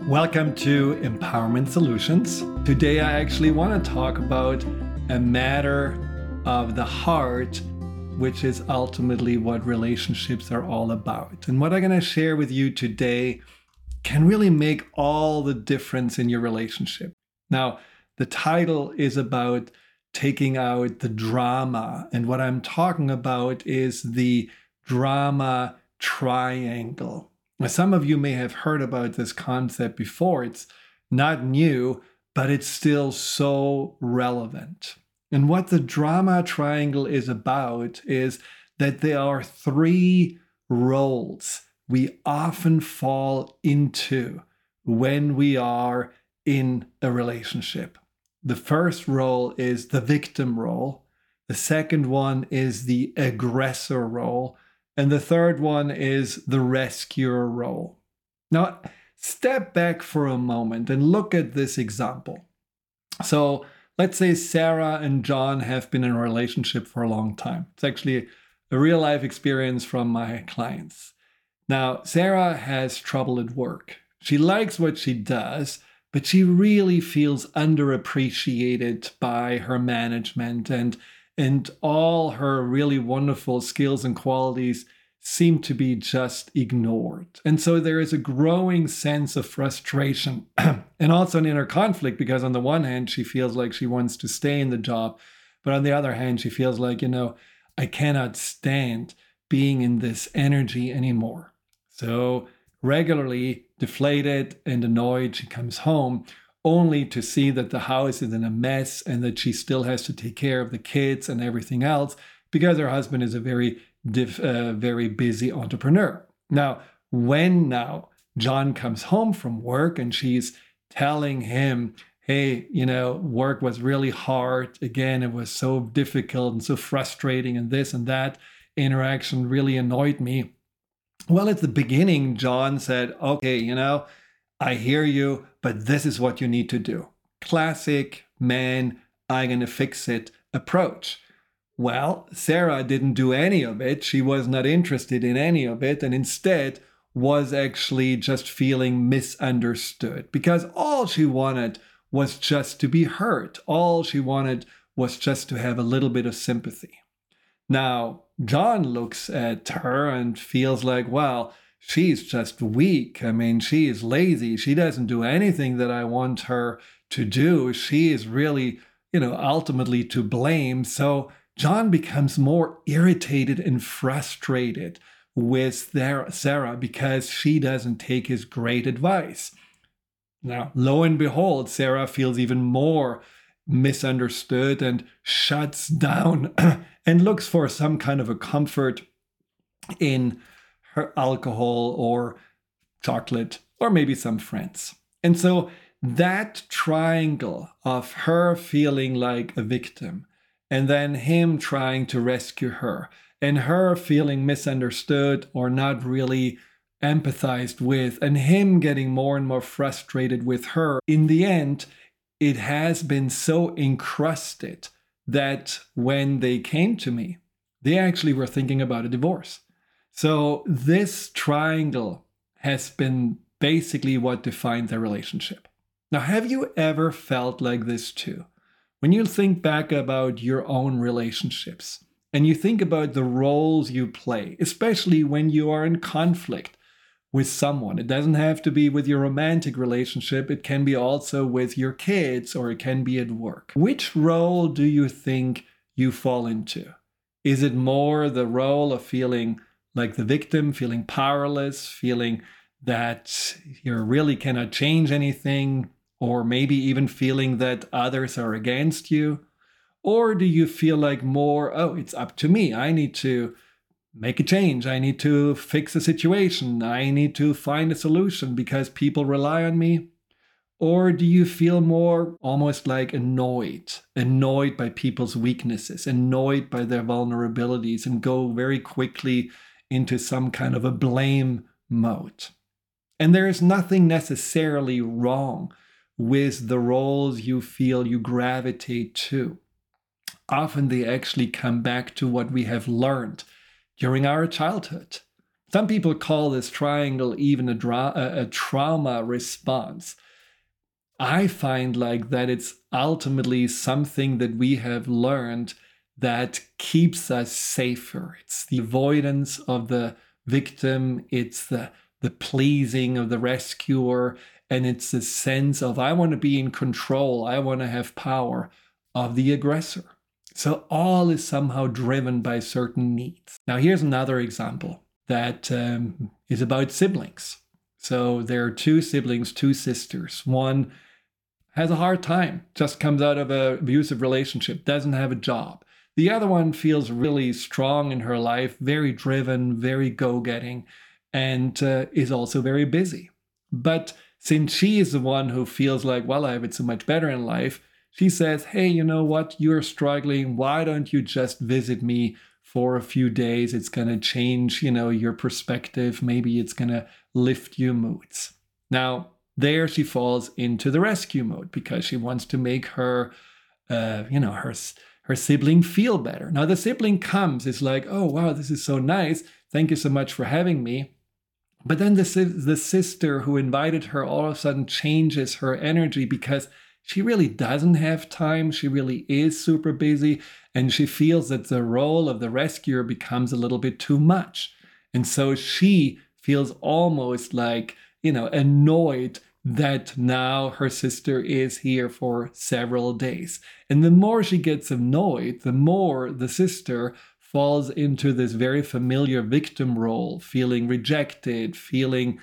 Welcome to Empowerment Solutions. Today, I actually want to talk about a matter of the heart, which is ultimately what relationships are all about. And what I'm going to share with you today can really make all the difference in your relationship. Now, the title is about taking out the drama. And what I'm talking about is the drama triangle. Now, some of you may have heard about this concept before. It's not new, but it's still so relevant. And what the drama triangle is about is that there are three roles we often fall into when we are in a relationship. The first role is the victim role. The second one is the aggressor role. And the third one is the rescuer role. Now, step back for a moment and look at this example. So let's say Sarah and John have been in a relationship for a long time. It's actually a real life experience from my clients. Now, Sarah has trouble at work. She likes what she does, but she really feels underappreciated by her management, and all her really wonderful skills and qualities seem to be just ignored. And so there is a growing sense of frustration and also an inner conflict, because on the one hand, she feels like she wants to stay in the job, but on the other hand, she feels like, I cannot stand being in this energy anymore. So regularly deflated and annoyed, she comes home only to see that the house is in a mess and that she still has to take care of the kids and everything else because her husband is a very busy entrepreneur. When John comes home from work and she's telling him, hey, work was really hard. Again, it was so difficult and so frustrating, and this and that interaction really annoyed me. Well, at the beginning, John said, okay, I hear you, but this is what you need to do. Classic man, I'm going to fix it approach. Well, Sarah didn't do any of it. She was not interested in any of it, and instead was actually just feeling misunderstood, because all she wanted was just to be heard. All she wanted was just to have a little bit of sympathy. Now, John looks at her and feels like, well, she's just weak. She is lazy. She doesn't do anything that I want her to do. She is really, ultimately to blame. So John becomes more irritated and frustrated with Sarah because she doesn't take his great advice. Now, lo and behold, Sarah feels even more misunderstood and shuts down and looks for some kind of a comfort in her alcohol or chocolate or maybe some friends. And so that triangle of her feeling like a victim and then him trying to rescue her and her feeling misunderstood or not really empathized with and him getting more and more frustrated with her, in the end, it has been so encrusted that when they came to me, they actually were thinking about a divorce. So this triangle has been basically what defined their relationship. Now, have you ever felt like this too? When you think back about your own relationships and you think about the roles you play, especially when you are in conflict with someone. It doesn't have to be with your romantic relationship. It can be also with your kids, or it can be at work. Which role do you think you fall into? Is it more the role of feeling like the victim, feeling powerless, feeling that you really cannot change anything, or maybe even feeling that others are against you? Or do you feel like more, it's up to me. I need to make a change. I need to fix a situation. I need to find a solution because people rely on me. Or do you feel more almost like annoyed by people's weaknesses, annoyed by their vulnerabilities, and go very quickly into some kind of a blame mode? And there is nothing necessarily wrong with the roles you feel you gravitate to. Often they actually come back to what we have learned during our childhood. Some people call this triangle even a trauma response. I find like that it's ultimately something that we have learned that keeps us safer. It's the avoidance of the victim, it's the pleasing of the rescuer, and it's the sense of I want to be in control, I want to have power of the aggressor. So all is somehow driven by certain needs. Now here's another example that is about siblings. So there are two siblings, two sisters. One has a hard time, just comes out of an abusive relationship, doesn't have a job. The other one feels really strong in her life, very driven, very go-getting, and is also very busy. But since she is the one who feels like, well, I have it so much better in life, she says, hey, you know what? You're struggling. Why don't you just visit me for a few days? It's going to change, your perspective. Maybe it's going to lift your moods. Now, there she falls into the rescue mode because she wants to make her sibling feel better. Now the sibling comes, is like, oh, wow, this is so nice. Thank you so much for having me. But then the sister who invited her all of a sudden changes her energy because she really doesn't have time. She really is super busy. And she feels that the role of the rescuer becomes a little bit too much. And so she feels almost like, annoyed that now her sister is here for several days. And the more she gets annoyed, the more the sister falls into this very familiar victim role, feeling rejected, feeling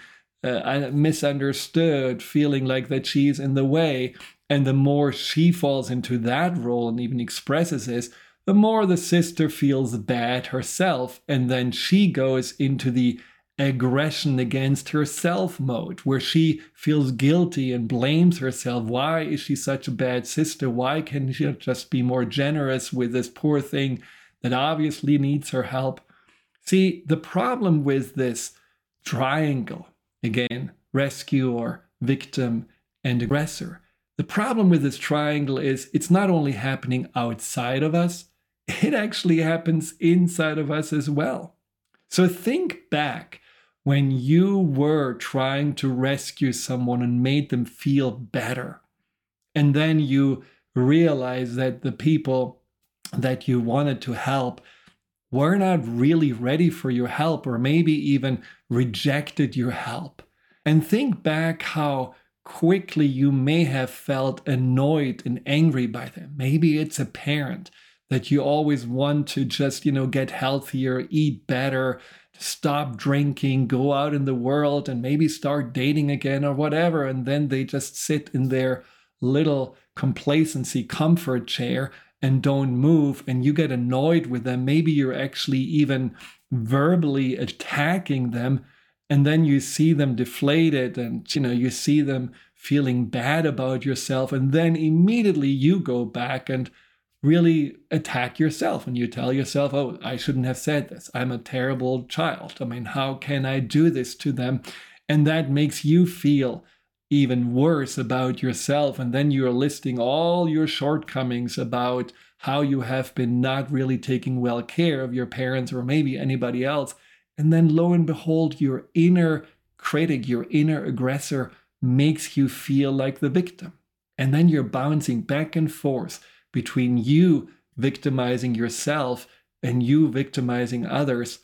misunderstood, feeling like that she's in the way. And the more she falls into that role and even expresses this, the more the sister feels bad herself. And then she goes into the aggression against herself mode, where she feels guilty and blames herself. Why is she such a bad sister? Why can't she just be more generous with this poor thing that obviously needs her help? See, the problem with this triangle, again, rescuer, victim, and aggressor, the problem with this triangle is it's not only happening outside of us, it actually happens inside of us as well. So think back when you were trying to rescue someone and made them feel better. And then you realize that the people that you wanted to help were not really ready for your help, or maybe even rejected your help. And think back how quickly you may have felt annoyed and angry by them. Maybe it's a parent that you always want to just, get healthier, eat better, stop drinking, go out in the world and maybe start dating again or whatever. And then they just sit in their little complacency comfort chair and don't move, and you get annoyed with them. Maybe you're actually even verbally attacking them, and then you see them deflated and you see them feeling bad about yourself, and then immediately you go back and really attack yourself, and you tell yourself, oh, I shouldn't have said this. I'm a terrible child. I mean, how can I do this to them? And that makes you feel even worse about yourself. And then you're listing all your shortcomings about how you have been not really taking well care of your parents or maybe anybody else. And then lo and behold, your inner critic, your inner aggressor makes you feel like the victim. And then you're bouncing back and forth between you victimizing yourself and you victimizing others.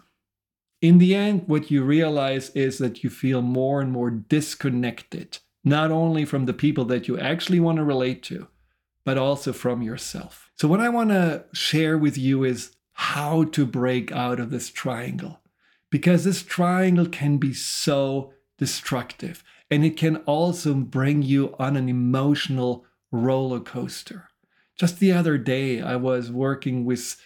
In the end, what you realize is that you feel more and more disconnected, not only from the people that you actually want to relate to, but also from yourself. So what I want to share with you is how to break out of this triangle, because this triangle can be so destructive, and it can also bring you on an emotional roller coaster. Just the other day, I was working with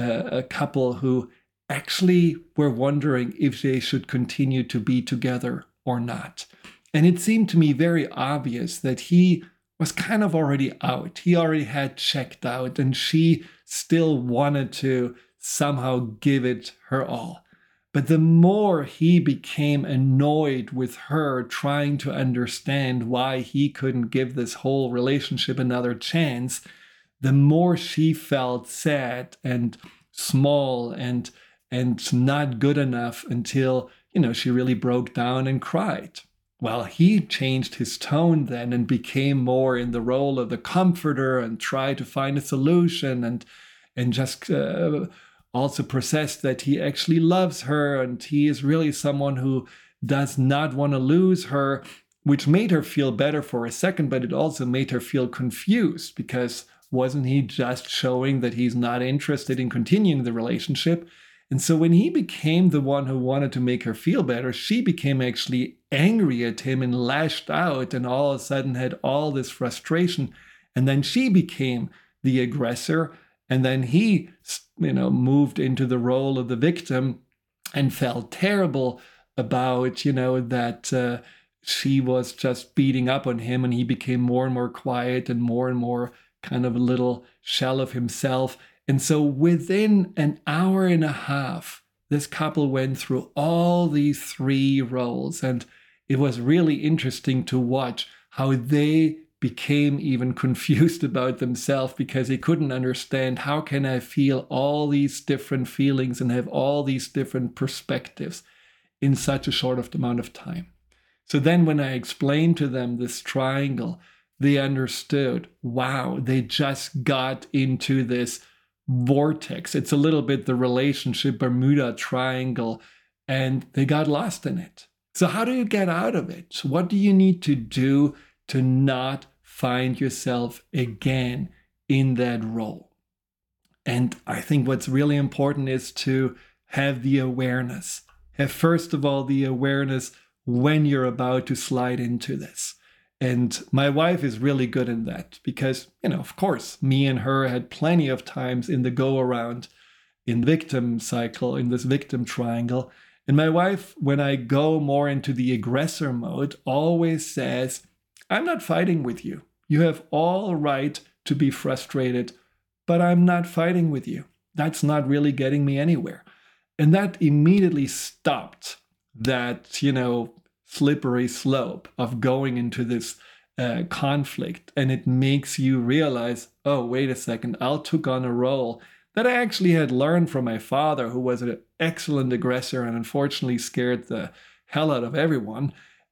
a couple who actually were wondering if they should continue to be together or not. And it seemed to me very obvious that he was kind of already out. He already had checked out, and she still wanted to somehow give it her all. But the more he became annoyed with her trying to understand why he couldn't give this whole relationship another chance, the more she felt sad and small and not good enough until, she really broke down and cried. Well, he changed his tone then and became more in the role of the comforter and tried to find a solution and just also processed that he actually loves her and he is really someone who does not want to lose her, which made her feel better for a second, but it also made her feel confused because wasn't he just showing that he's not interested in continuing the relationship? And so when he became the one who wanted to make her feel better, she became actually angry at him and lashed out and all of a sudden had all this frustration. And then she became the aggressor. And then he, moved into the role of the victim and felt terrible about, that she was just beating up on him and he became more and more quiet and more kind of a little shell of himself. And so within an hour and a half, this couple went through all these 3 roles. And it was really interesting to watch how they became even confused about themselves because they couldn't understand how can I feel all these different feelings and have all these different perspectives in such a short amount of time. So then when I explained to them this triangle, they understood, wow, they just got into this vortex. It's a little bit the relationship Bermuda Triangle, and they got lost in it. So how do you get out of it? What do you need to do to not find yourself again in that role? And I think what's really important is to have the awareness. Have, first of all, the awareness when you're about to slide into this. And my wife is really good in that because, of course, me and her had plenty of times in the go around in victim cycle, in this victim triangle. And my wife, when I go more into the aggressor mode, always says, I'm not fighting with you. You have all right to be frustrated, but I'm not fighting with you. That's not really getting me anywhere. And that immediately stopped that, slippery slope of going into this conflict. And it makes you realize, oh, wait a second, I took on a role that I actually had learned from my father, who was an excellent aggressor and unfortunately scared the hell out of everyone.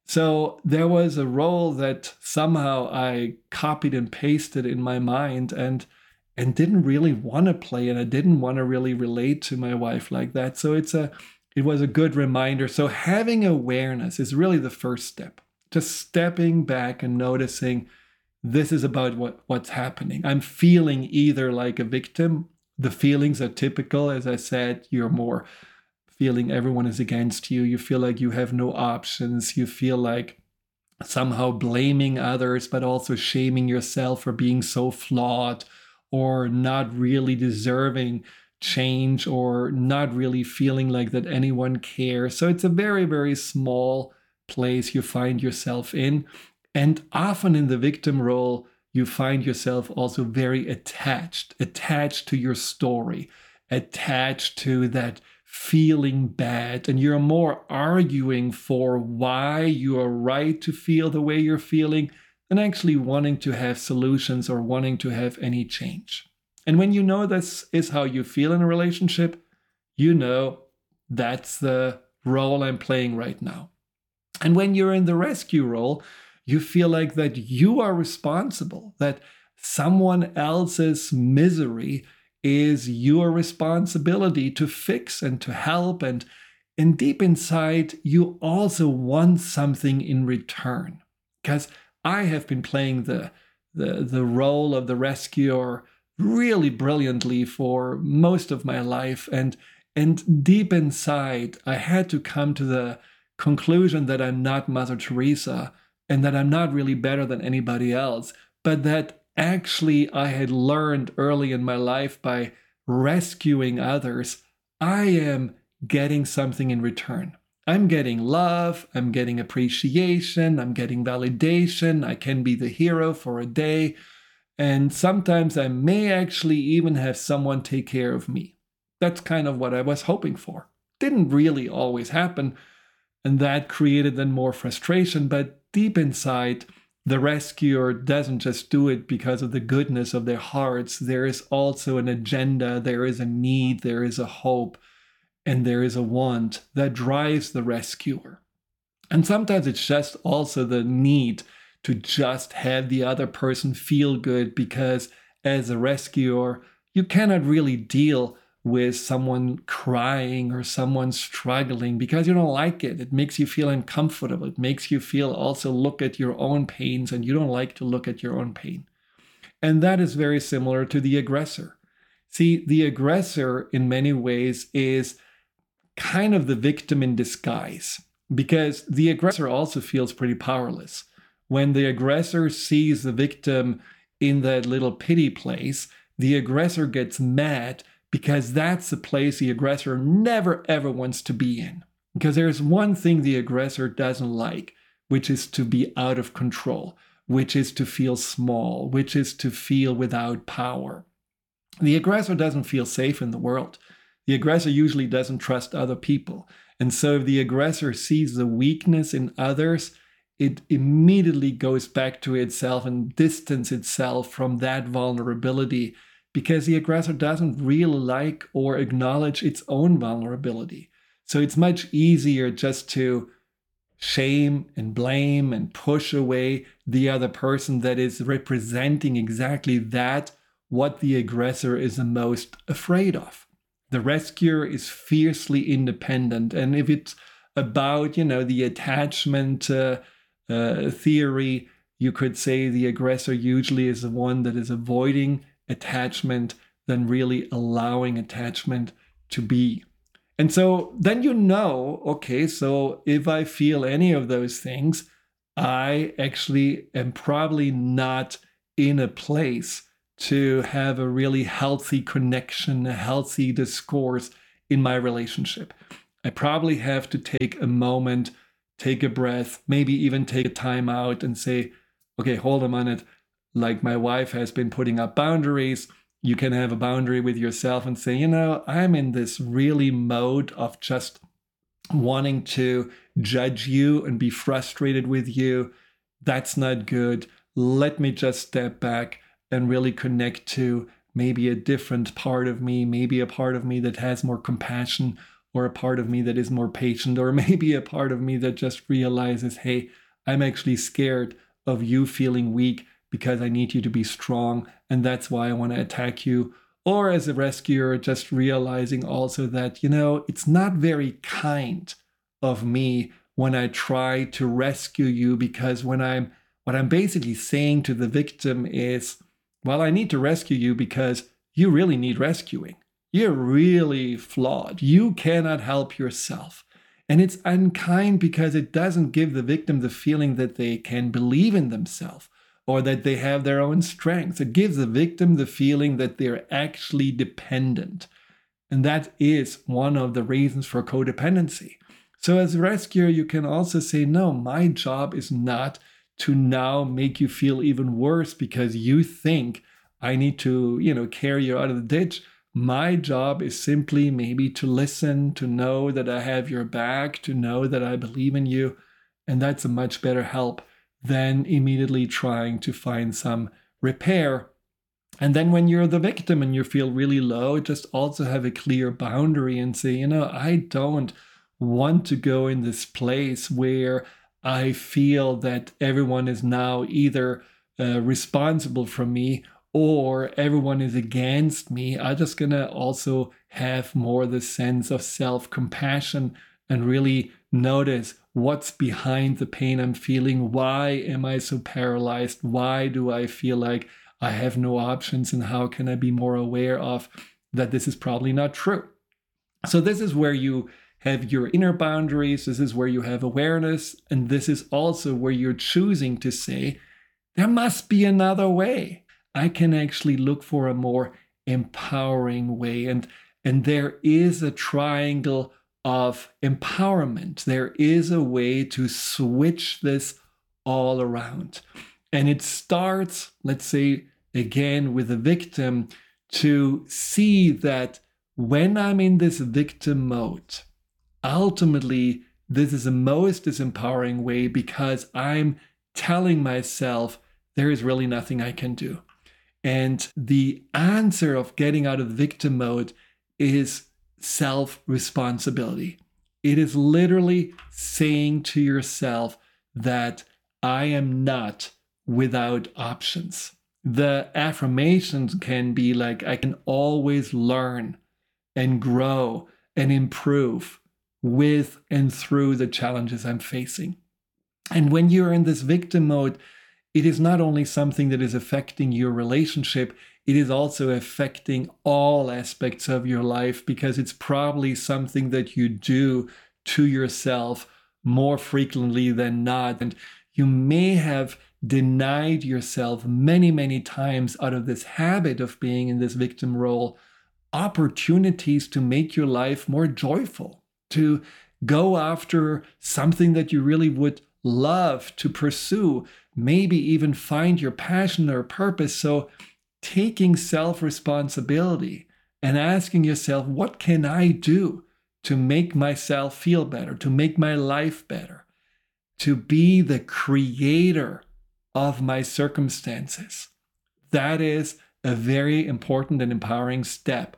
So there was a role that somehow I copied and pasted in my mind and didn't really want to play, and I didn't want to really relate to my wife like that. So it was a good reminder. So having awareness is really the first step. Just stepping back and noticing this is about what's happening. I'm feeling either like a victim. The feelings are typical. As I said, you're more feeling everyone is against you. You feel like you have no options. You feel like somehow blaming others, but also shaming yourself for being so flawed or not really deserving change or not really feeling like that anyone cares. So it's a very, very small place you find yourself in. And often in the victim role, you find yourself also very attached to your story, attached to that feeling bad. And you're more arguing for why you are right to feel the way you're feeling than actually wanting to have solutions or wanting to have any change. And when you know this is how you feel in a relationship, that's the role I'm playing right now. And when you're in the rescue role, you feel like that you are responsible, that someone else's misery is your responsibility to fix and to help. And deep inside, you also want something in return. Because I have been playing the role of the rescuer really brilliantly for most of my life. And deep inside, I had to come to the conclusion that I'm not Mother Teresa and that I'm not really better than anybody else, but that actually I had learned early in my life by rescuing others, I am getting something in return. I'm getting love, I'm getting appreciation, I'm getting validation, I can be the hero for a day. And sometimes I may actually even have someone take care of me. That's kind of what I was hoping for. Didn't really always happen. And that created then more frustration. But deep inside, the rescuer doesn't just do it because of the goodness of their hearts. There is also an agenda. There is a need. There is a hope. and there is a want that drives the rescuer. And sometimes it's just also the need to just have the other person feel good, because as a rescuer, you cannot really deal with someone crying or someone struggling because you don't like it. It makes you feel uncomfortable. It makes you feel also look at your own pains, and you don't like to look at your own pain. And that is very similar to the aggressor. See, the aggressor in many ways is kind of the victim in disguise, because the aggressor also feels pretty powerless. When the aggressor sees the victim in that little pity place, the aggressor gets mad because that's the place the aggressor never ever wants to be in. Because there's one thing the aggressor doesn't like, which is to be out of control, which is to feel small, which is to feel without power. The aggressor doesn't feel safe in the world. The aggressor usually doesn't trust other people. And so if the aggressor sees the weakness in others, it immediately goes back to itself and distances itself from that vulnerability, because the aggressor doesn't really like or acknowledge its own vulnerability. So it's much easier just to shame and blame and push away the other person that is representing exactly that, what the aggressor is the most afraid of. The rescuer is fiercely independent. And if it's about, the attachment theory, you could say the aggressor usually is the one that is avoiding attachment than really allowing attachment to be. And so then okay, so if I feel any of those things, I actually am probably not in a place to have a really healthy connection, a healthy discourse in my relationship. I probably have to take a moment, take a breath, maybe even take a time out and say, okay, hold a minute. Like my wife has been putting up boundaries. You can have a boundary with yourself and say, I'm in this really mode of just wanting to judge you and be frustrated with you. That's not good. Let me just step back and really connect to maybe a different part of me, maybe a part of me that has more compassion, or a part of me that is more patient, or maybe a part of me that just realizes, hey, I'm actually scared of you feeling weak because I need you to be strong, and that's why I want to attack you. Or as a rescuer, just realizing also that, it's not very kind of me when I try to rescue you, because what I'm basically saying to the victim is, well, I need to rescue you because you really need rescuing. You're really flawed. You cannot help yourself. And it's unkind because it doesn't give the victim the feeling that they can believe in themselves or that they have their own strengths. It gives the victim the feeling that they're actually dependent. And that is one of the reasons for codependency. So as a rescuer, you can also say, no, my job is not to now make you feel even worse because you think I need to, carry you out of the ditch. My job is simply maybe to listen, to know that I have your back, to know that I believe in you. And that's a much better help than immediately trying to find some repair. And then when you're the victim and you feel really low, just also have a clear boundary and say, I don't want to go in this place where I feel that everyone is now either responsible for me or everyone is against me. I'm just going to also have more the sense of self-compassion and really notice what's behind the pain I'm feeling. Why am I so paralyzed? Why do I feel like I have no options? And how can I be more aware of that this is probably not true? So this is where you have your inner boundaries. This is where you have awareness. And this is also where you're choosing to say, there must be another way. I can actually look for a more empowering way. And there is a triangle of empowerment. There is a way to switch this all around. And it starts, let's say, again, with the victim to see that when I'm in this victim mode, ultimately, this is the most disempowering way because I'm telling myself there is really nothing I can do. And the answer of getting out of victim mode is self-responsibility. It is literally saying to yourself that I am not without options. The affirmations can be like, I can always learn and grow and improve with and through the challenges I'm facing. And when you're in this victim mode, it is not only something that is affecting your relationship, it is also affecting all aspects of your life, because it's probably something that you do to yourself more frequently than not. And you may have denied yourself many, many times out of this habit of being in this victim role opportunities to make your life more joyful, to go after something that you really would love to pursue, maybe even find your passion or purpose. So taking self-responsibility and asking yourself, what can I do to make myself feel better, to make my life better, to be the creator of my circumstances? That is a very important and empowering step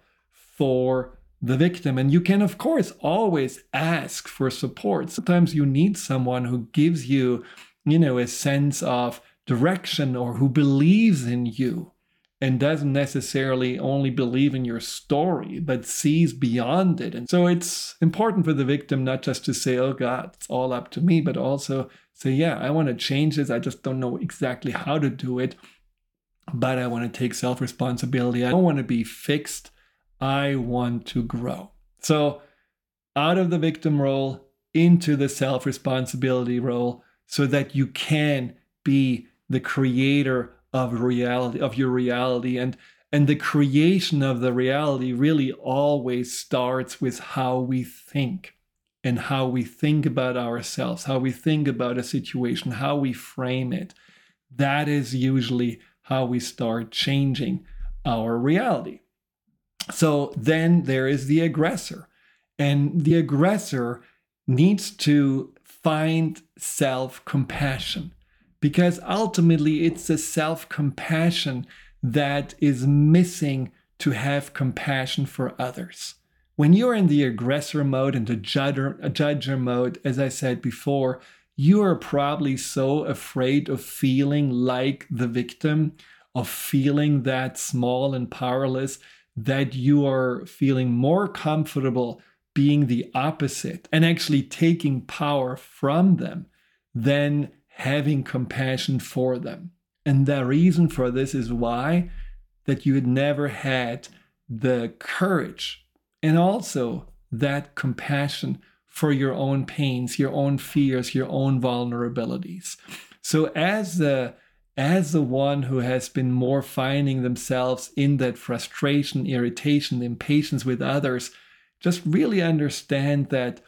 for the victim. And you can, of course, always ask for support. Sometimes you need someone who gives you, a sense of direction, or who believes in you and doesn't necessarily only believe in your story, but sees beyond it. And so it's important for the victim not just to say, oh God, it's all up to me, but also say, yeah, I want to change this. I just don't know exactly how to do it, but I want to take self-responsibility. I don't want to be fixed. I want to grow. So out of the victim role into the self-responsibility role, so that you can be the creator of reality, of your reality. And the creation of the reality really always starts with how we think, and how we think about ourselves, how we think about a situation, how we frame it. That is usually how we start changing our reality. So then there is the aggressor, and the aggressor needs to find self-compassion, because ultimately it's the self-compassion that is missing to have compassion for others. When you're in the aggressor mode and the judger mode, as I said before, you are probably so afraid of feeling like the victim, of feeling that small and powerless, that you are feeling more comfortable being the opposite and actually taking power from them than having compassion for them. And the reason for this is why? That you had never had the courage and also that compassion for your own pains, your own fears, your own vulnerabilities. So as the one who has been more finding themselves in that frustration, irritation, impatience with others, just really understand that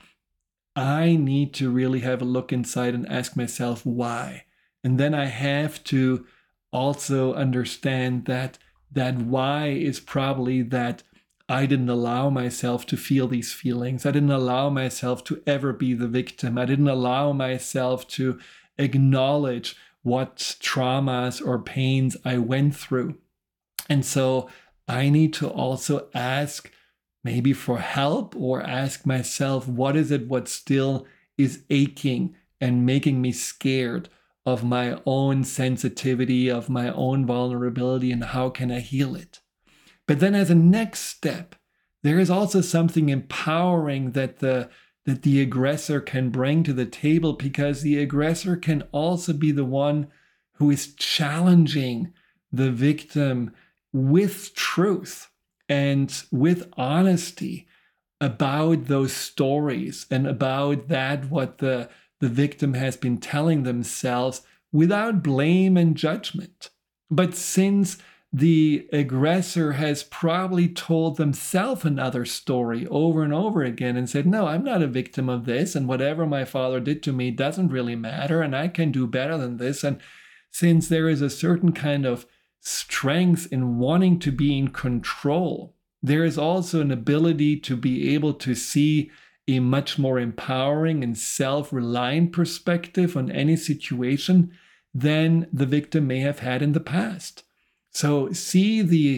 I need to really have a look inside and ask myself why. And then I have to also understand that why is probably that I didn't allow myself to feel these feelings. I didn't allow myself to ever be the victim. I didn't allow myself to acknowledge what traumas or pains I went through. And so I need to also ask maybe for help, or ask myself, what is it what still is aching and making me scared of my own sensitivity, of my own vulnerability, and how can I heal it? But then as a next step, there is also something empowering that the aggressor can bring to the table, because the aggressor can also be the one who is challenging the victim with truth and with honesty about those stories and about that what the victim has been telling themselves, without blame and judgment. But since the aggressor has probably told themselves another story over and over again and said, no, I'm not a victim of this, and whatever my father did to me doesn't really matter, and I can do better than this. And since there is a certain kind of strength in wanting to be in control, there is also an ability to be able to see a much more empowering and self-reliant perspective on any situation than the victim may have had in the past. So see the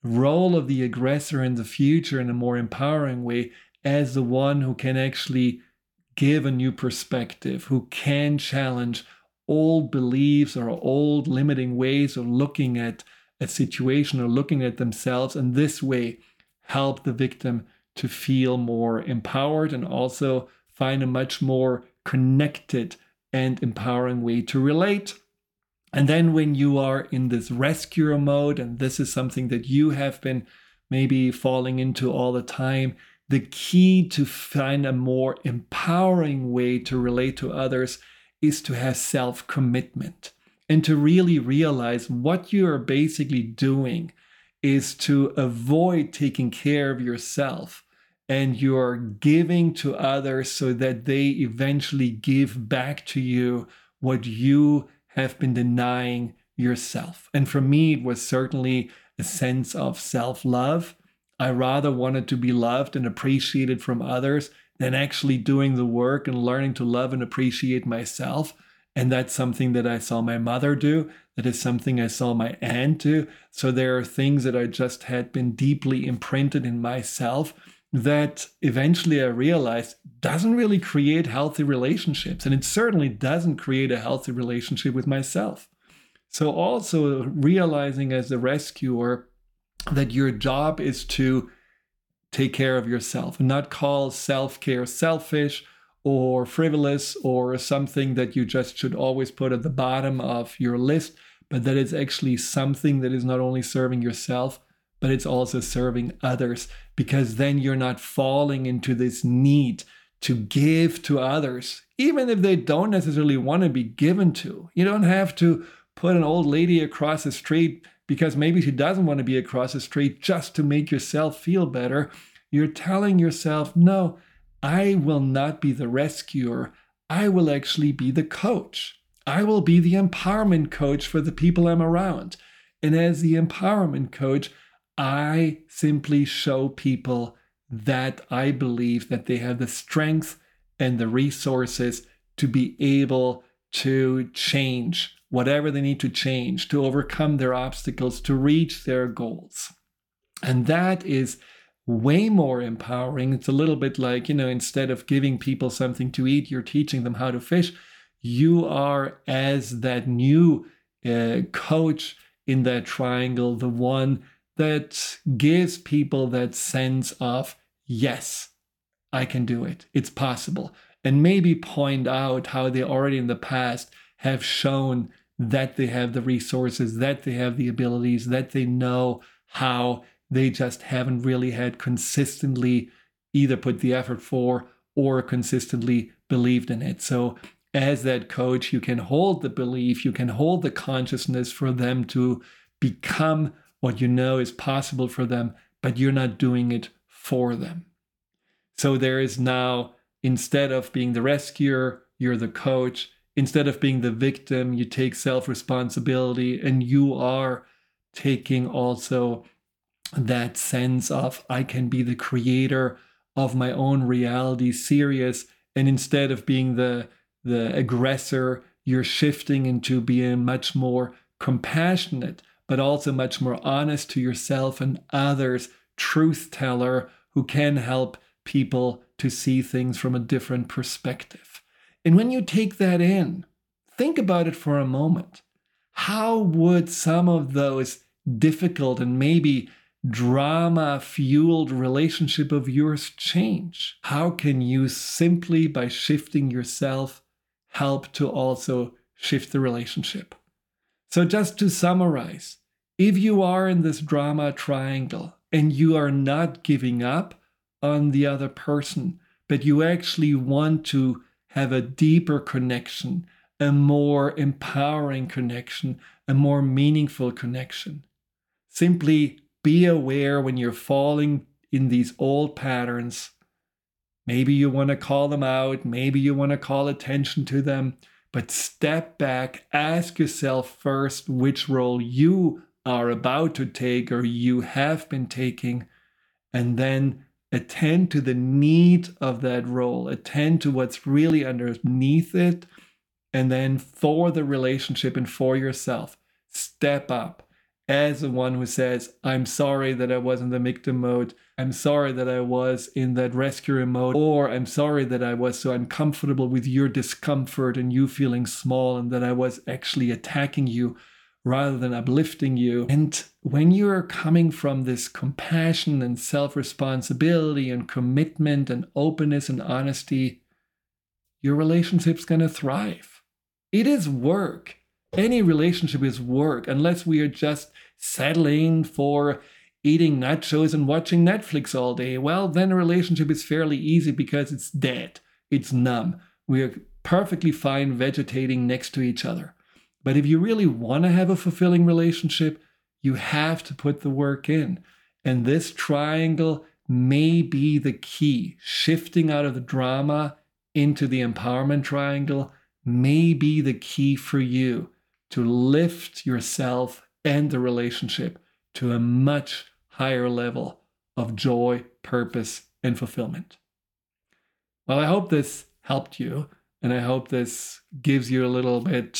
role of the aggressor in the future in a more empowering way as the one who can actually give a new perspective, who can challenge old beliefs or old limiting ways of looking at a situation or looking at themselves, and this way help the victim to feel more empowered and also find a much more connected and empowering way to relate. And then when you are in this rescuer mode, and this is something that you have been maybe falling into all the time, the key to find a more empowering way to relate to others is to have self-commitment and to really realize what you are basically doing is to avoid taking care of yourself, and you're giving to others so that they eventually give back to you what you have been denying yourself. And for me, it was certainly a sense of self-love. I rather wanted to be loved and appreciated from others than actually doing the work and learning to love and appreciate myself. And that's something that I saw my mother do. That is something I saw my aunt do. So there are things that I just had been deeply imprinted in myself that eventually I realized doesn't really create healthy relationships. And it certainly doesn't create a healthy relationship with myself. So also realizing as a rescuer that your job is to take care of yourself and not call self-care selfish or frivolous or something that you just should always put at the bottom of your list, but that it's actually something that is not only serving yourself, but it's also serving others, because then you're not falling into this need to give to others, even if they don't necessarily want to be given to. You don't have to put an old lady across the street because maybe she doesn't want to be across the street just to make yourself feel better. You're telling yourself, no, I will not be the rescuer. I will actually be the coach. I will be the empowerment coach for the people I'm around. And as the empowerment coach, I simply show people that I believe that they have the strength and the resources to be able to change whatever they need to change, to overcome their obstacles, to reach their goals. And that is way more empowering. It's a little bit like, instead of giving people something to eat, you're teaching them how to fish. You are, as that new coach in that triangle, the one that gives people that sense of, yes, I can do it. It's possible. And maybe point out how they already in the past have shown that they have the resources, that they have the abilities, that they know how. They just haven't really had consistently either put the effort for or consistently believed in it. So as that coach, you can hold the belief, you can hold the consciousness for them to become what you know is possible for them, but you're not doing it for them. So there is now, instead of being the rescuer, you're the coach. Instead of being the victim, you take self-responsibility, and you are taking also that sense of, I can be the creator of my own reality serious. And instead of being the aggressor, you're shifting into being much more compassionate, but also much more honest to yourself and others, truth teller who can help people to see things from a different perspective. And when you take that in, think about it for a moment. How would some of those difficult and maybe drama-fueled relationship of yours change? How can you simply, by shifting yourself, help to also shift the relationship? So just to summarize, if you are in this drama triangle and you are not giving up on the other person, but you actually want to have a deeper connection, a more empowering connection, a more meaningful connection, simply be aware when you're falling in these old patterns. Maybe you want to call them out, maybe you want to call attention to them, but step back, ask yourself first which role you are about to take or you have been taking, and then attend to the need of that role, attend to what's really underneath it, and then for the relationship and for yourself, step up as the one who says, I'm sorry that I was in the victim mode. I'm sorry that I was in that rescuer mode. Or I'm sorry that I was so uncomfortable with your discomfort and you feeling small and that I was actually attacking you rather than uplifting you. And when you're coming from this compassion and self-responsibility and commitment and openness and honesty, your relationship's going to thrive. It is work. Any relationship is work, unless we are just settling for eating nachos and watching Netflix all day. Well, then a relationship is fairly easy because it's dead. It's numb. We are perfectly fine vegetating next to each other. But if you really want to have a fulfilling relationship, you have to put the work in. And this triangle may be the key. Shifting out of the drama into the empowerment triangle may be the key for you to lift yourself and the relationship to a much higher level of joy, purpose, and fulfillment. Well, I hope this helped you, and I hope this gives you a little bit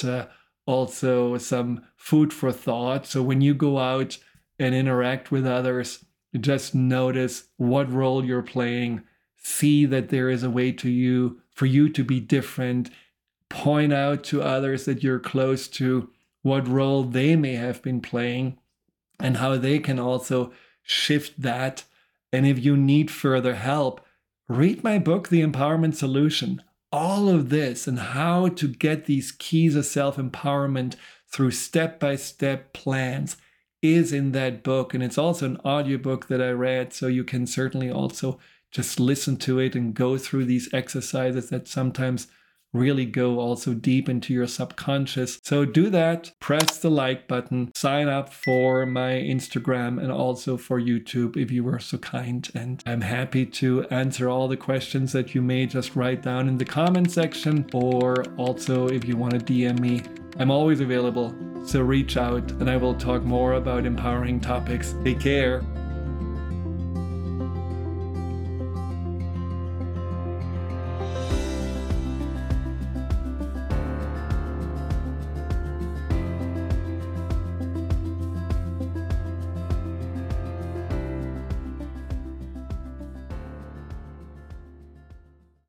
also some food for thought. So when you go out and interact with others, just notice what role you're playing. See that there is a way for you to be different. Point out to others that you're close to what role they may have been playing and how they can also shift that. And if you need further help, read my book, The Empowerment Solution. All of this and how to get these keys of self-empowerment through step-by-step plans is in that book. And it's also an audiobook that I read, so you can certainly also just listen to it and go through these exercises that sometimes really go also deep into your subconscious. So do that, press the like button, sign up for my Instagram and also for YouTube if you were so kind. And I'm happy to answer all the questions that you may just write down in the comment section, or also if you want to DM me, I'm always available. So reach out and I will talk more about empowering topics. Take care.